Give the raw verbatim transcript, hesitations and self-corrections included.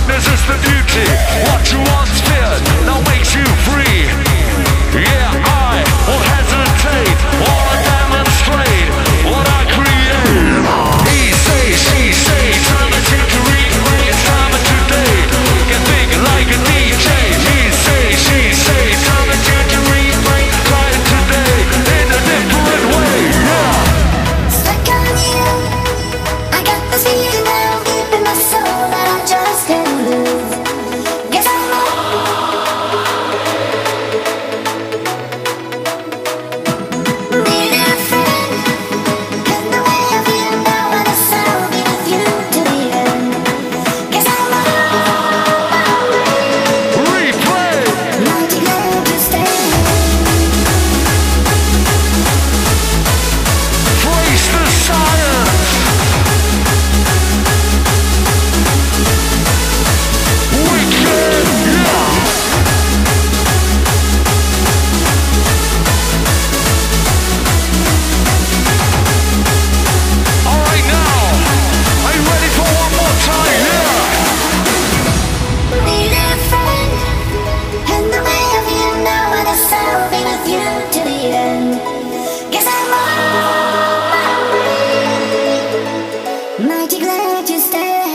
This is the duty. What you once feared now makes you free. Yeah, I won't hesitate. Wanna demonstrate what I create. He say, she say, time to take a replay. It's time of today. Get big like a D J. He say, she say, time to take a replay. Try it today in a different way. Yeah. Stuck on you. I got this feeling down deep in my soul that I just can't lose. Guess I'm need a friend. And the way I feel now, I guess I'll be with you to the end. Guess I'm Replay. mighty glad to stay. Face the science. Wicked. Yeah. All right now. Are you ready for one more time? Yeah. Need a friend. And the way I feel now, I guess I'll be with you to the end. Guess I'm on my way. Mighty glad you stay.